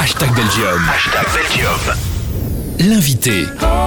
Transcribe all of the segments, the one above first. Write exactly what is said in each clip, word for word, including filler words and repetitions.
Hashtag Belgium. Hashtag Belgium. L'invité.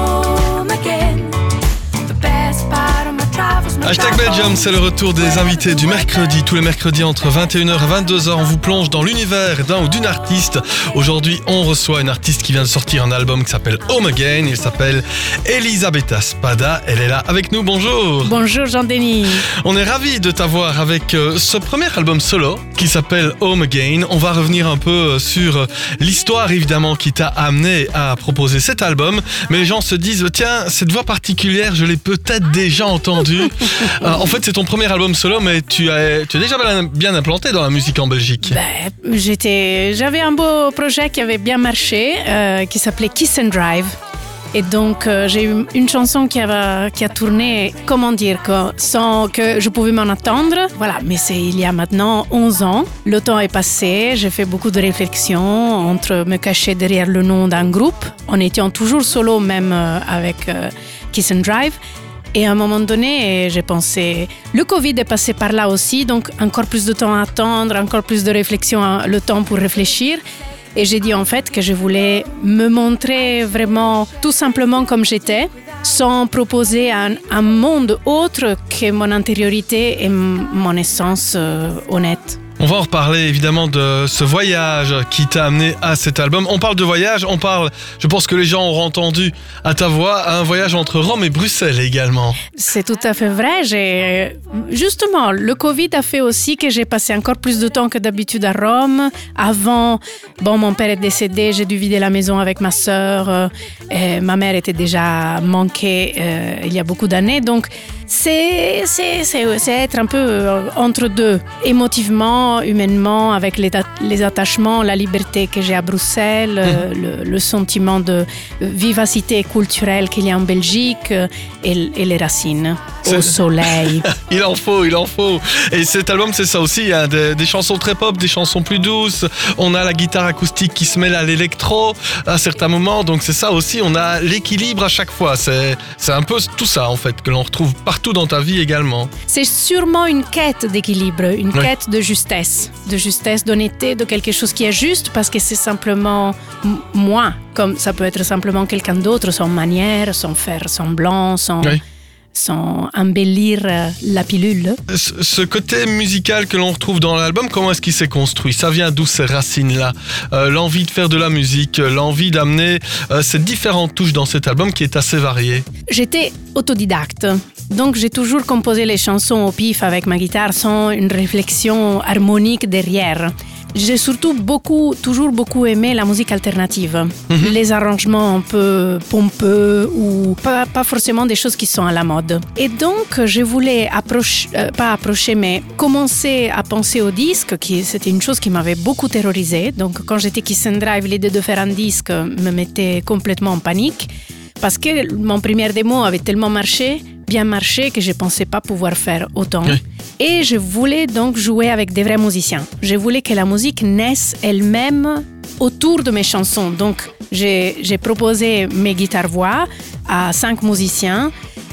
Hashtag Belgium, c'est le retour des invités du mercredi. Tous les mercredis entre vingt et une heures et vingt-deux heures, on vous plonge dans l'univers d'un ou d'une artiste. Aujourd'hui, on reçoit une artiste qui vient de sortir un album qui s'appelle Home Again. Il s'appelle Elisabetta Spada. Elle est là avec nous. Bonjour. Bonjour Jean-Denis. On est ravis de t'avoir avec ce premier album solo qui s'appelle Home Again. On va revenir un peu sur l'histoire évidemment qui t'a amené à proposer cet album. Mais les gens se disent, tiens, cette voix particulière, je l'ai peut-être déjà entendue. Euh, en fait, c'est ton premier album solo, mais tu es, tu es déjà bien implanté dans la musique en Belgique. Ben, j'étais, j'avais un beau projet qui avait bien marché, euh, qui s'appelait Kiss and Drive. Et donc, euh, j'ai eu une chanson qui a, qui a tourné, comment dire, que, sans que je pouvais m'en attendre. Voilà, mais c'est il y a maintenant onze ans. Le temps est passé, j'ai fait beaucoup de réflexions entre me cacher derrière le nom d'un groupe, en étant toujours solo, même euh, avec euh, Kiss and Drive. Et à un moment donné, j'ai pensé, le Covid est passé par là aussi, donc encore plus de temps à attendre, encore plus de réflexion, le temps pour réfléchir. Et j'ai dit en fait que je voulais me montrer vraiment tout simplement comme j'étais, sans proposer un, un monde autre que mon intériorité et m- mon essence euh, honnête. On va en reparler évidemment de ce voyage qui t'a amené à cet album. On parle de voyage, on parle, je pense que les gens auront entendu à ta voix, un voyage entre Rome et Bruxelles également. C'est tout à fait vrai. J'ai... Justement, le Covid a fait aussi que j'ai passé encore plus de temps que d'habitude à Rome. Avant, bon, mon père est décédé, j'ai dû vider la maison avec ma sœur. Et ma mère était déjà manquée euh, il y a beaucoup d'années, donc c'est, c'est, c'est, c'est être un peu entre deux, émotivement, humainement, avec les, les attachements, la liberté que j'ai à Bruxelles, mmh. le, le sentiment de vivacité culturelle qu'il y a en Belgique et, et les racines c'est... au soleil. Il en faut, il en faut. Et cet album, c'est ça aussi, hein, des, des chansons très pop, des chansons plus douces. On a la guitare acoustique qui se mêle à l'électro à certains moments, donc c'est ça aussi, on a l'équilibre à chaque fois. C'est, c'est un peu tout ça en fait que l'on retrouve partout dans ta vie également. C'est sûrement une quête d'équilibre, une oui. quête de justesse, de justesse, d'honnêteté, de quelque chose qui est juste parce que c'est simplement m- moi, comme ça peut être simplement quelqu'un d'autre, sans manière, sans faire semblant, sans... Oui. sans embellir la pilule. Ce, ce côté musical que l'on retrouve dans l'album, comment est-ce qu'il s'est construit ? Ça vient d'où ces racines-là ? euh, L'envie de faire de la musique, l'envie d'amener euh, ces différentes touches dans cet album qui est assez varié. J'étais autodidacte, donc j'ai toujours composé les chansons au pif avec ma guitare sans une réflexion harmonique derrière. J'ai surtout beaucoup, toujours beaucoup aimé la musique alternative. Mm-hmm. Les arrangements un peu pompeux ou pas, pas forcément des choses qui sont à la mode. Et donc, je voulais approcher, euh, pas approcher, mais commencer à penser au disque, qui c'était une chose qui m'avait beaucoup terrorisée. Donc, quand j'étais Kiss and Drive, l'idée de faire un disque me mettait complètement en panique parce que mon premier démo avait tellement marché, bien marché, que je ne pensais pas pouvoir faire autant. Oui. Et je voulais donc jouer avec des vrais musiciens. Je voulais que la musique naisse elle-même autour de mes chansons. Donc, j'ai, j'ai proposé mes guitares-voix à cinq musiciens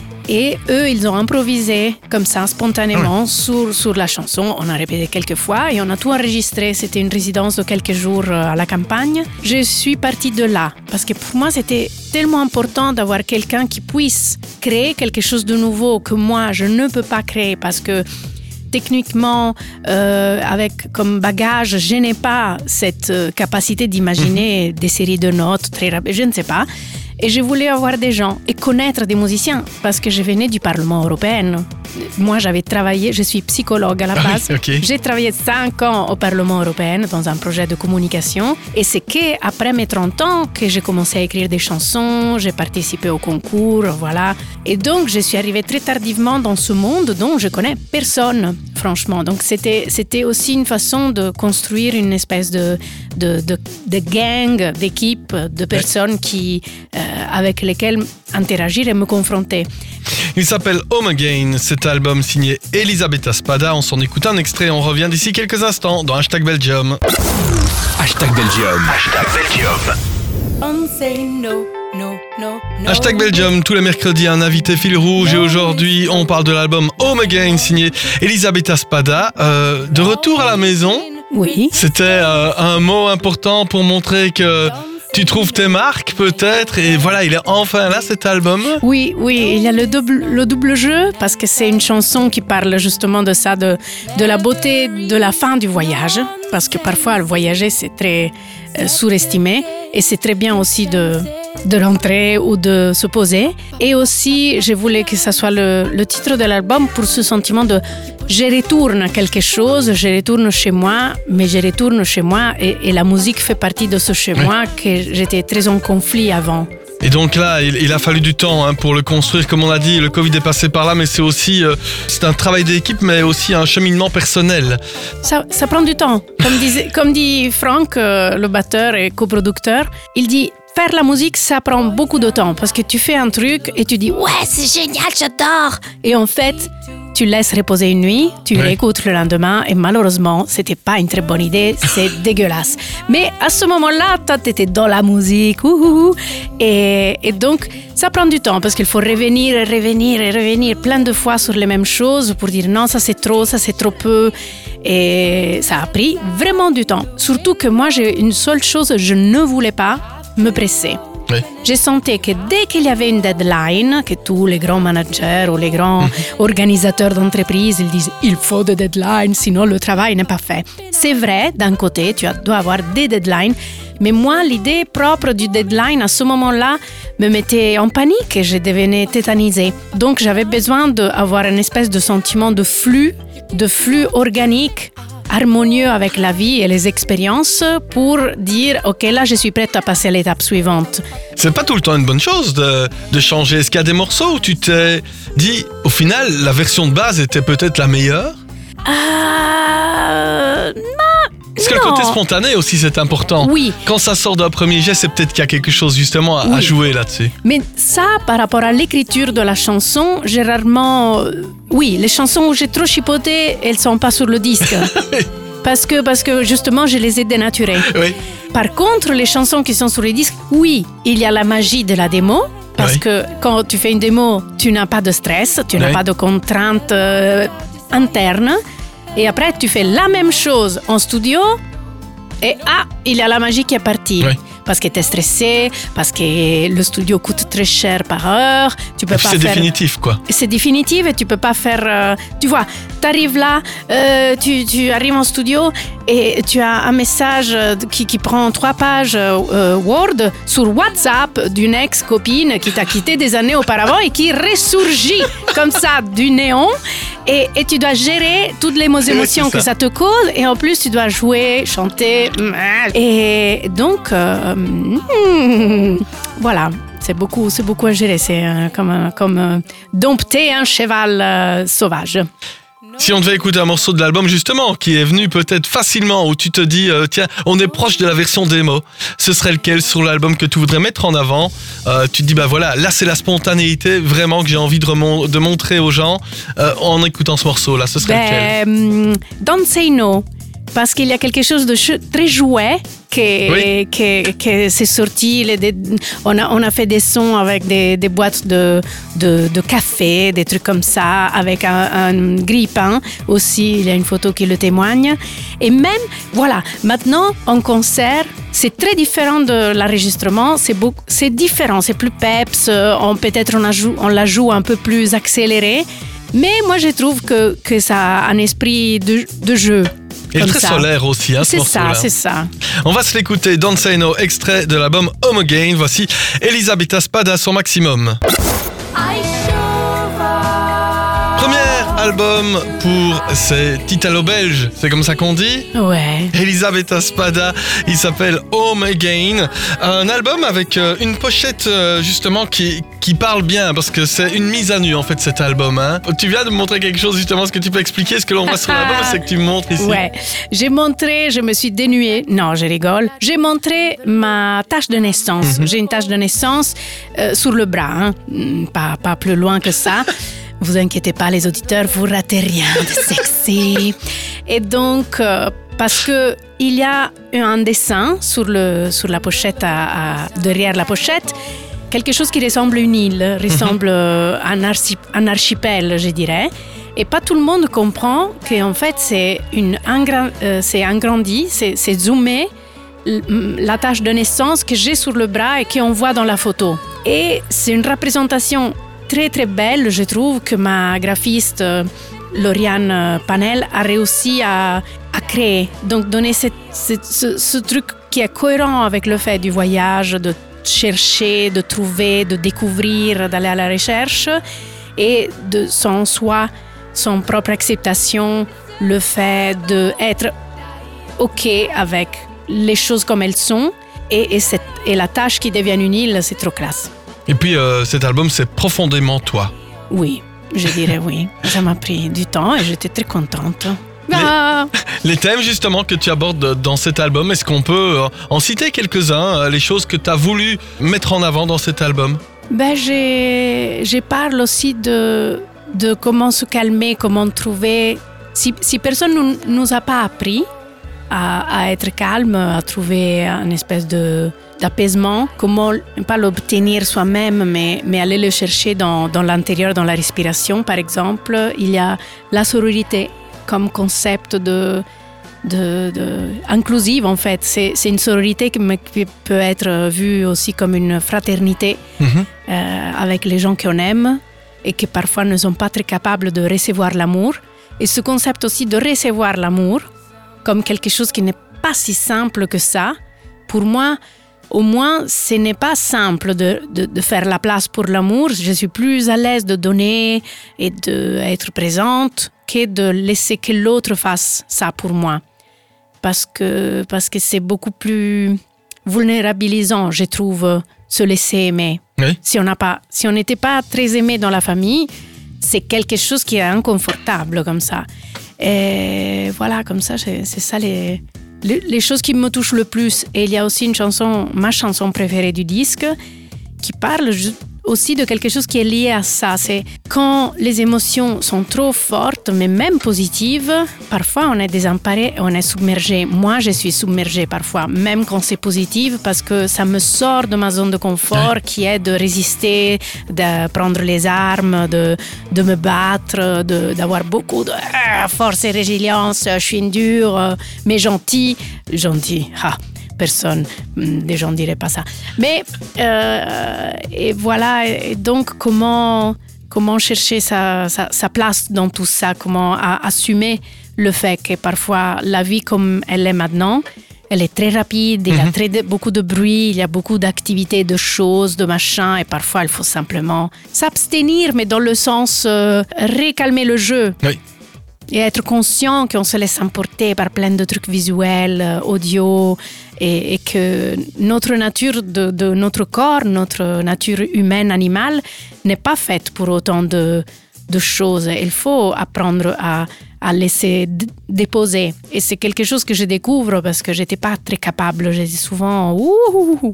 et eux, ils ont improvisé comme ça, spontanément, oui. sur, sur la chanson. On a répété quelques fois et on a tout enregistré. C'était une résidence de quelques jours à la campagne. Je suis partie de là parce que pour moi, c'était tellement important d'avoir quelqu'un qui puisse créer quelque chose de nouveau que moi, je ne peux pas créer parce que techniquement, euh, avec comme bagage, je n'ai pas cette euh, capacité d'imaginer mmh. des séries de notes très rapides, je ne sais pas. Et je voulais avoir des gens et connaître des musiciens parce que je venais du Parlement européen. Moi, j'avais travaillé, je suis psychologue à la base. Ah oui, okay. J'ai travaillé cinq ans au Parlement européen dans un projet de communication. Et c'est qu'après mes trente ans que j'ai commencé à écrire des chansons, j'ai participé au concours, voilà. Et donc, je suis arrivée très tardivement dans ce monde dont je connais personne, franchement. Donc, c'était, c'était aussi une façon de construire une espèce de, de, de, de gang, d'équipe, de personnes ouais. qui... Euh, avec lesquels interagir et me confronter. Il s'appelle Home Again, cet album signé Elisabetta Spada. On s'en écoute un extrait, on revient d'ici quelques instants dans Hashtag Belgium. Hashtag Belgium. Hashtag Belgium. On say no. No, no, no. Hashtag Belgium, tous les mercredis un invité fil rouge et aujourd'hui on parle de l'album Home Again signé Elisabetta Spada. Euh, de retour à la maison, Oui. C'était euh, un mot important pour montrer que tu trouves tes marques peut-être, et voilà, il est enfin là cet album. Oui, oui, il y a le double, le double jeu parce que c'est une chanson qui parle justement de ça, de, de la beauté de la fin du voyage, parce que parfois voyager c'est très euh, surestimé et c'est très bien aussi de, de rentrer ou de se poser. Et aussi, je voulais que ça soit le, le titre de l'album pour ce sentiment de je retourne à quelque chose, je retourne chez moi, mais je retourne chez moi et, et la musique fait partie de ce chez oui. moi que j'étais très en conflit avant. Et donc là, il, il a fallu du temps hein, pour le construire. Comme on a dit, le Covid est passé par là, mais c'est aussi euh, c'est un travail d'équipe, mais aussi un cheminement personnel. Ça, ça prend du temps. Comme, disait, comme dit Franck, euh, le batteur et coproducteur, il dit faire la musique, ça prend beaucoup de temps parce que tu fais un truc et tu dis ouais, c'est génial, j'adore. Et en fait, tu laisses reposer une nuit, tu oui. réécoutes le lendemain et malheureusement, c'était pas une très bonne idée, c'est dégueulasse. Mais à ce moment-là, toi, t'étais dans la musique, ouhou, et, et donc ça prend du temps parce qu'il faut revenir et revenir et revenir plein de fois sur les mêmes choses pour dire non, ça c'est trop, ça c'est trop peu. Et ça a pris vraiment du temps. Surtout que moi, j'ai une seule chose, je ne voulais pas me presser. Oui. Je sentais que dès qu'il y avait une deadline, que tous les grands managers ou les grands mmh. organisateurs d'entreprise, ils disent il faut des deadlines, sinon le travail n'est pas fait. C'est vrai, d'un côté, tu dois avoir des deadlines, mais moi, l'idée propre du deadline à ce moment-là me mettait en panique et je devenais tétanisée. Donc, j'avais besoin d'avoir une espèce de sentiment de flux, de flux organique, harmonieux avec la vie et les expériences pour dire ok, là je suis prête à passer à l'étape suivante. C'est pas tout le temps une bonne chose de, de changer. Est-ce qu'il y a des morceaux où tu t'es dit au final la version de base était peut-être la meilleure? Euh... Non. Parce que le côté spontané aussi c'est important. Oui. Quand ça sort d'un premier jet, c'est peut-être qu'il y a quelque chose justement à, oui. à jouer là-dessus. Mais ça, par rapport à l'écriture de la chanson, j'ai rarement... Oui, les chansons où j'ai trop chipoté, elles sont pas sur le disque. parce, que, parce que justement, je les ai dénaturées. Oui. Par contre, les chansons qui sont sur les disques, oui, il y a la magie de la démo. Parce oui. que quand tu fais une démo, tu n'as pas de stress, tu oui. n'as pas de contraintes euh, internes. Et après, tu fais la même chose en studio et ah, il y a la magie qui est partie. Oui. Parce que tu es stressé, parce que le studio coûte très cher par heure. Tu peux pas c'est faire... définitif, quoi. C'est définitif et tu peux pas faire... Euh... Tu vois, tu arrives là, euh, tu, tu arrives en studio et tu as un message qui, qui prend trois pages euh, Word sur WhatsApp d'une ex-copine qui t'a quitté des années auparavant et qui ressurgit comme ça du néon. Et, et tu dois gérer toutes les émotions oui, que ça. ça te cause et en plus tu dois jouer, chanter. Et donc, euh, hmm, voilà, c'est beaucoup, c'est beaucoup à gérer. C'est euh, comme, euh, comme euh, dompter un cheval euh, sauvage. Si on devait écouter un morceau de l'album justement qui est venu peut-être facilement où tu te dis euh, tiens on est proche de la version démo, ce serait lequel sur l'album que tu voudrais mettre en avant? euh, Tu te dis bah voilà, là c'est la spontanéité vraiment que j'ai envie de, remon- de montrer aux gens euh, en écoutant ce morceau là, ce serait ben, lequel? Don't Say No, parce qu'il y a quelque chose de ch- très jouet que, oui. que, que c'est sorti. Les, des, on, a, on a fait des sons avec des, des boîtes de, de, de café, des trucs comme ça, avec un, un grille-pain aussi. Il y a une photo qui le témoigne. Et même, voilà, maintenant, en concert, c'est très différent de l'enregistrement. C'est, beaucoup, c'est différent, c'est plus peps. On, peut-être on, joue, on la joue un peu plus accélérée. Mais moi, je trouve que, que ça a un esprit de, de jeu. Et très ça. Solaire aussi, hein, c'est ce ça, c'est ça. On va se l'écouter, Don't Say No, extrait de l'album Home Again. Voici Elisabetta Spada, son maximum. Premier album pour cet Italo-belge, c'est comme ça qu'on dit? Ouais. Elisabetta Spada, il s'appelle Home Again. Un album avec une pochette justement qui, qui parle bien, parce que c'est une mise à nu en fait cet album. Hein. Tu viens de me montrer quelque chose justement, ce que tu peux expliquer, ce que l'on voit sur l'album, c'est que tu me montres ici. Ouais, j'ai montré, je me suis dénuée, non je rigole, j'ai montré ma tache de naissance. Mm-hmm. J'ai une tache de naissance euh, sur le bras, hein. pas, pas plus loin que ça. Vous inquiétez pas les auditeurs, vous ratez rien de sexy. Et donc, euh, parce que il y a un dessin sur, le, sur la pochette, à, à, derrière la pochette, quelque chose qui ressemble à une île, ressemble à un, archi, un archipel, je dirais. Et pas tout le monde comprend qu'en fait, c'est, une ingra- euh, c'est agrandi, c'est, c'est zoomé, la tache de naissance que j'ai sur le bras et qu'on voit dans la photo. Et c'est une représentation très très belle, je trouve, que ma graphiste euh, Lauriane Panel a réussi à, à créer. Donc donner cette, cette, ce, ce truc qui est cohérent avec le fait du voyage, de chercher, de trouver, de découvrir, d'aller à la recherche, et de son soi, son propre acceptation, le fait d'être OK avec les choses comme elles sont, et, et, cette, et la tâche qui devient une île, c'est trop classe. Et puis euh, cet album, c'est profondément toi. Oui, je dirais oui. Ça m'a pris du temps et j'étais très contente. Les, ah les thèmes justement que tu abordes dans cet album, est-ce qu'on peut en citer quelques-uns, les choses que tu as voulu mettre en avant dans cet album? Ben, j'ai, je parle aussi de, de comment se calmer, comment trouver... Si, si personne ne nous a pas appris à, à être calme, à trouver une espèce de, d'apaisement, comment pas l'obtenir soi-même, mais, mais aller le chercher dans, dans l'intérieur, dans la respiration, par exemple. Il y a la sororité comme concept de, de, de inclusive, en fait. C'est, c'est une sororité qui, me, qui peut être vue aussi comme une fraternité mm-hmm. euh, avec les gens qu'on aime et qui parfois ne sont pas très capables de recevoir l'amour. Et ce concept aussi de recevoir l'amour comme quelque chose qui n'est pas si simple que ça, pour moi, au moins, ce n'est pas simple de, de, de faire la place pour l'amour. Je suis plus à l'aise de donner et d'être présente que de laisser que l'autre fasse ça pour moi. Parce que, parce que c'est beaucoup plus vulnérabilisant, je trouve, se laisser aimer. Oui. Si on n'a pas, si on n'était pas très aimé dans la famille, c'est quelque chose qui est inconfortable comme ça. Et voilà, comme ça, c'est, c'est ça les... les choses qui me touchent le plus. Et il y a aussi une chanson, ma chanson préférée du disque, qui parle aussi de quelque chose qui est lié à ça. C'est quand les émotions sont trop fortes, mais même positives, parfois on est désemparé et on est submergé. Moi, je suis submergée parfois, même quand c'est positif, parce que ça me sort de ma zone de confort, ouais. qui est de résister, de prendre les armes, de, de me battre, de, d'avoir beaucoup de euh, force et résilience. Je suis une dure, euh, mais gentille. Gentille, ah. Personne, des gens ne diraient pas ça. Mais, euh, et voilà, et donc comment, comment chercher sa, sa, sa place dans tout ça, comment a, assumer le fait que parfois la vie comme elle est maintenant, elle est très rapide, il y a très de, beaucoup de bruit, il y a beaucoup d'activités, de choses, de machins, et parfois il faut simplement s'abstenir, mais dans le sens euh, récalmer le jeu. Oui. Et être conscient qu'on se laisse emporter par plein de trucs visuels, audio, et, et que notre nature de, de notre corps, notre nature humaine, animale, n'est pas faite pour autant de, de choses. Il faut apprendre à, à laisser d- déposer. Et c'est quelque chose que je découvre parce que je n'étais pas très capable. J'étais souvent... Ouh,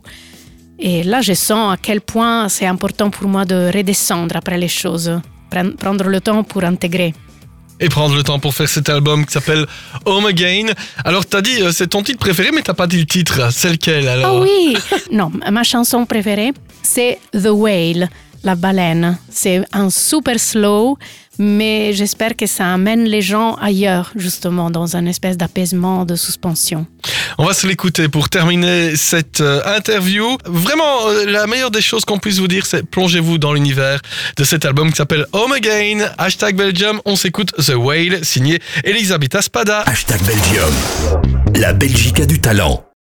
et là, je sens à quel point c'est important pour moi de redescendre après les choses, prendre le temps pour intégrer. Et prendre le temps pour faire cet album qui s'appelle Home Again. Alors, t'as dit, c'est ton titre préféré, mais t'as pas dit le titre. C'est lequel, alors? Ah oui! Non, ma chanson préférée, c'est The Whale, la baleine. C'est un super slow, mais j'espère que ça amène les gens ailleurs, justement, dans une espèce d'apaisement, de suspension. On va se l'écouter pour terminer cette euh, interview. Vraiment, euh, la meilleure des choses qu'on puisse vous dire, c'est plongez-vous dans l'univers de cet album qui s'appelle Home Again. Hashtag Belgium, on s'écoute The Whale, signé Elisabetta Spada. Hashtag Belgium, la Belgique a du talent.